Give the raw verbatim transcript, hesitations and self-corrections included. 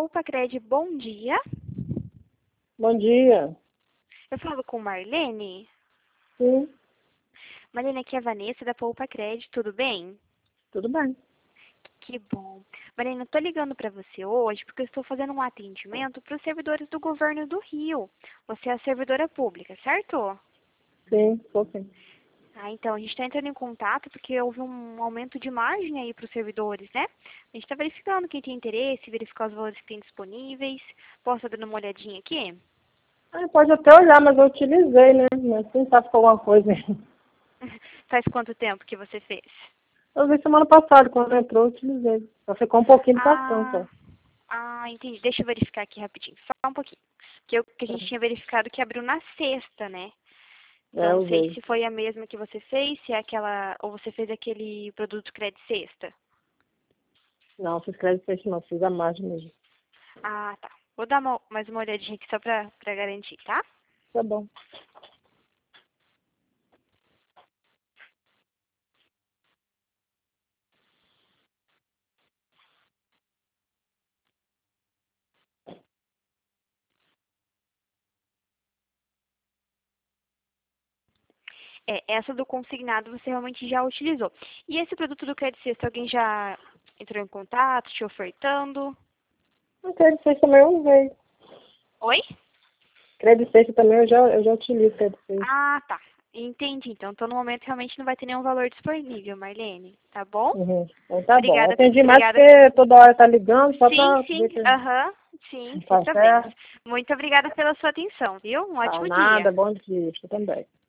Poupa-Cred, bom dia. Bom dia. Eu falo com Marlene. Sim, Marlene, aqui é a Vanessa da Poupa-Cred, tudo bem? tudo bem. Que bom. Marlene, eu estou ligando para você hoje porque eu estou fazendo um atendimento para os servidores do governo do Rio. Você é a servidora pública, certo? Sim, sou sim. Ah, então, a gente está entrando em contato porque houve um aumento de margem aí para os servidores, né? A gente está verificando quem tem interesse, verificar os valores que tem disponíveis. Posso estar dando uma olhadinha aqui? Ah, pode até olhar, mas eu utilizei, né? Mas quem sabe com alguma coisa. Faz quanto tempo que você fez? Eu vi semana passada, quando entrou, eu utilizei. Só ficou um pouquinho do cartão, Ah, só. ah, entendi. Deixa eu verificar aqui rapidinho, só um pouquinho. Que, eu, que a gente tinha verificado que abriu na sexta, né? É, Não eu sei vi. se foi a mesma que você fez, se é aquela, ou você fez aquele produto crédito sexta. Não, fiz crédito fecho não, fiz a margem mesmo. Ah, tá. Vou dar uma- mais uma olhadinha aqui só pra, pra garantir, tá? Tá bom. É, essa do consignado você realmente já utilizou. E esse produto do crédito sexta, alguém já entrou em contato, te ofertando? O crédito fecho também eu usei. Oi? Crédito fecho também eu já, eu já utilizo crédito fecho. Ah, tá. Entendi. Então, então, no momento, realmente não vai ter nenhum valor disponível, Marlene. Tá bom? Uhum. Então tá bom. Eu Obrigada. atendi mais Obrigada. porque toda hora tá ligando, só Sim, pra sim. ver que Aham. Sim, sem tá problemas. certo. Muito obrigada pela sua atenção, viu? Um Tá, ótimo dia. nada, bom dia, você também.